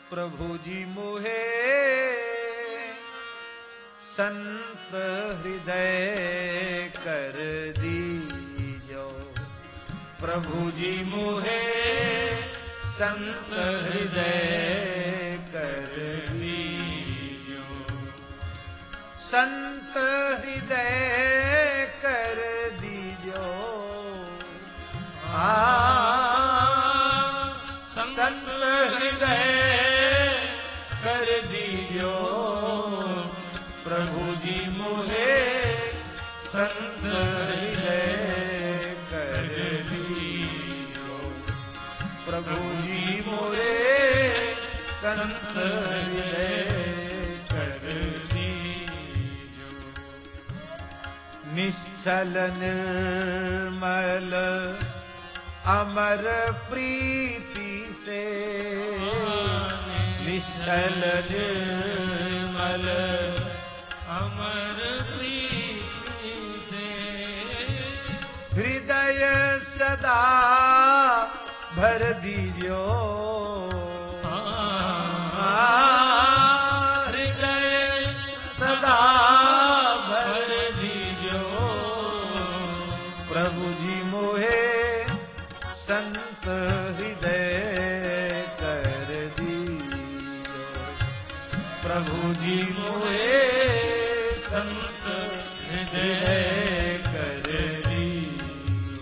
प्रभु जी मोहे संत हृदय कर दीजो। प्रभु जी मोहे संत हृदय कर दीजो। संत हृदय कर दीजो। संत हृदय कर दीजो। प्रभु जी मोहे संत हृदय कर दीजो। प्रभु जी मोहे संत हृदय कर दीजो। निश्चल निर्मल अमर प्रीति से, निश्चल निर्मल अमर प्रीति से, हृदय सदा भर दीजो। हृदय सदा भर दीजो। प्रभु जी मोहे संत हृदय कर दीजो। प्रभु जी मोहे संत हृदय कर दीजो।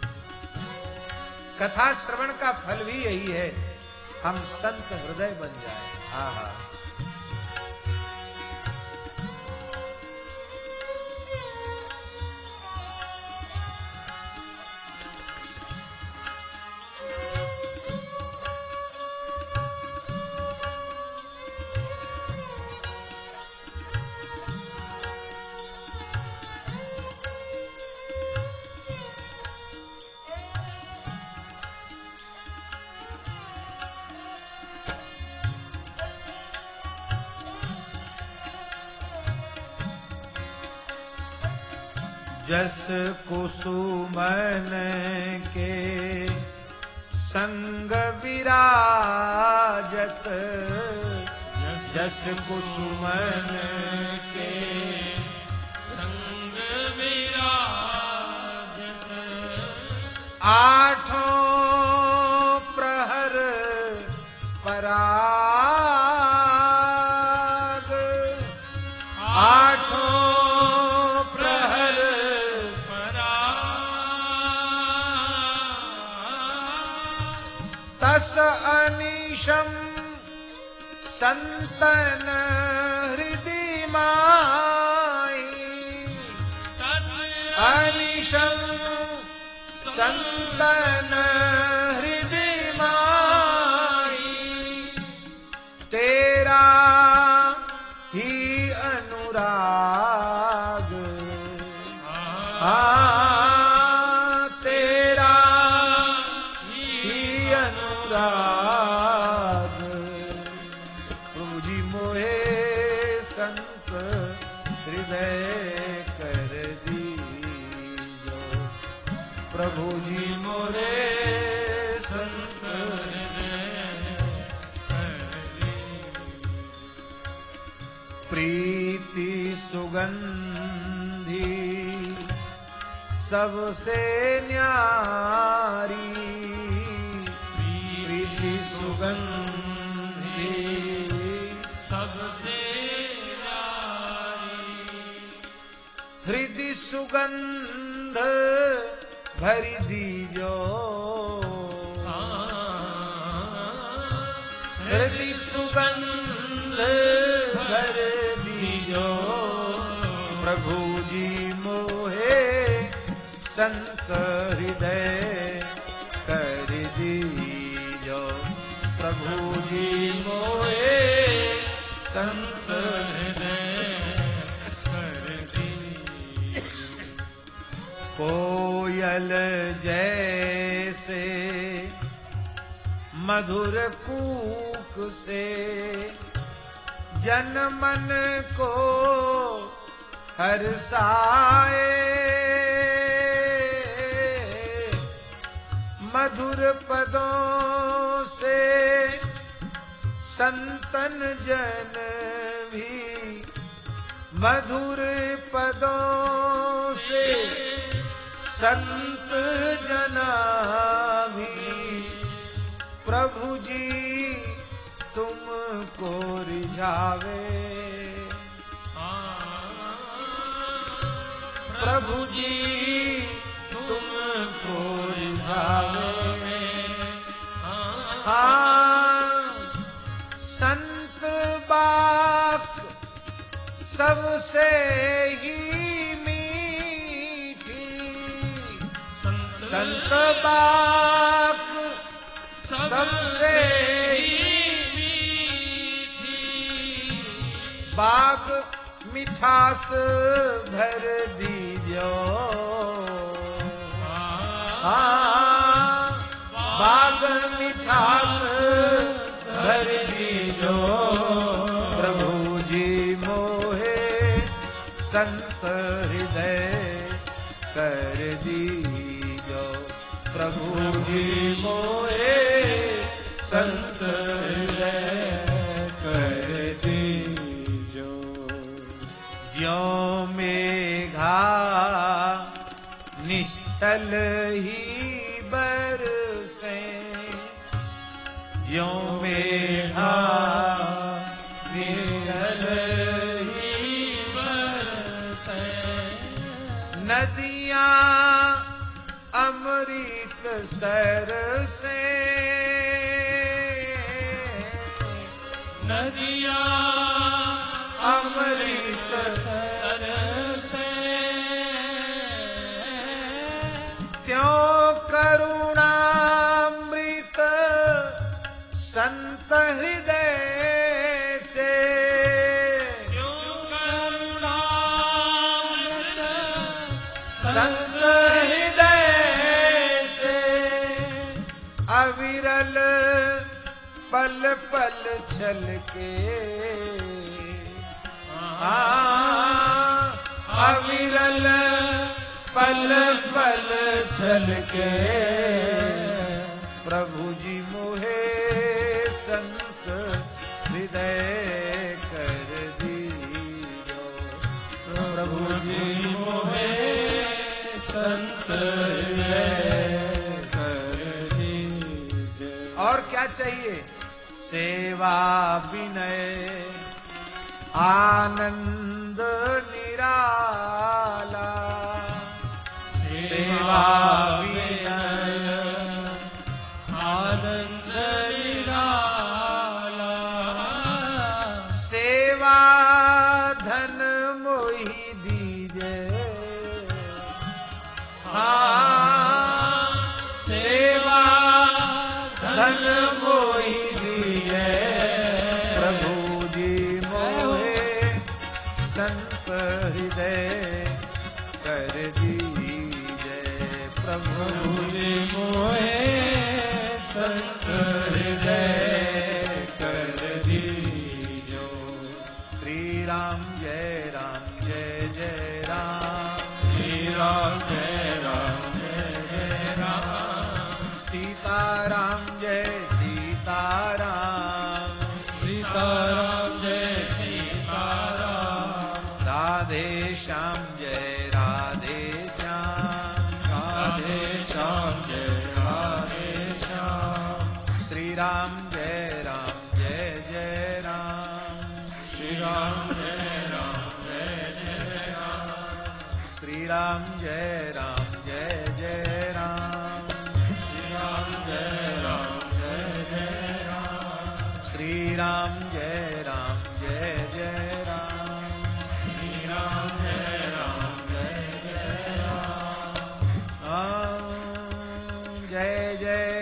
कथा श्रवण का फल भी यही है, हम संत हृदय बन जाए। हाँ हाँ। जस कुसुमन के संग विराजत, जस कुसुमन के संग विराजत, आठों प्रहर पराग, आठों प्रहर तस अनिशम संतन हृदय माई, तस अनिशम संतन हृदय माई, तेरा ही अनुराग, तेरा ही अनुराग। प्रभु जी मोहे संत हृदय कर दीजो। प्रभु जी मोहे संत हृदय कर दीजो। प्रीति सुगंधी सबसे न्यारी, प्रीति सुगंधी सबसे प्यारी, हृदय सुगंध भरी दीजो। हृदय सुगंध भर दीजो। प्रभु जी मोहे संत हृदय कर दीजो। प्रभु जी मोहे संत हृदय कर दीजो। कोयल जैसे मधुर कूक से जन मन को हर्षाए, मधुर पदों से संतन जन भी मधुर पदों से संत जना भी प्रभु जी तुमको रिझावे। प्रभु जी तुमको रिझावे। हाँ संत बाक सबसे ही मीठी। संत बाक सबसे ही मीठी। बाग मिठास भर दीजो। बाग मिठास भर दीजो। प्रभु जी मोहे संत हृदय कर दीजो। प्रभु जी मोहे संत हृदय कर दीजो। ज्यों मेघा निश्चल ही बरसे। ज्यों मेघा निश्चल ही बरसे। नदियां अमृत सरसे। नदियां अमृत सरसे। त्यों करुणामृत संत हृदय से। त्यों करुणामृत संत हृदय से। अविरल पल पल छलके। अविरल पल पल छलके। प्रभु जी मोहे संत हृदय कर दीजो। प्रभु जी मोहे संत हृदय कर दीजो। और क्या चाहिए? सेवा विनय आनंद निराला। सेवा विनय आनंद निराला। सेवा धन मोहि दीजे। हाँ सेवा धन मोहि दीजे। प्रभु जी मोहे संत हृदय कर दीजे। प्रभु जी मोहे संत हृदय कर दीजो। श्री राम जय राम जय जय राम। श्री राम जय राम जय जय राम। सीताराम जय सीताराम। सीताराम जय सीताराम। राधे श्याम जय राधे श्याम। राधे श्याम जय राधे श्याम। श्री राम जय जय राम। श्री राम जय जय राम। श्री राम जय जय राम। श्री राम जय जय राम। श्री राम जय जय राम। श्री राम जय जय राम। जय जय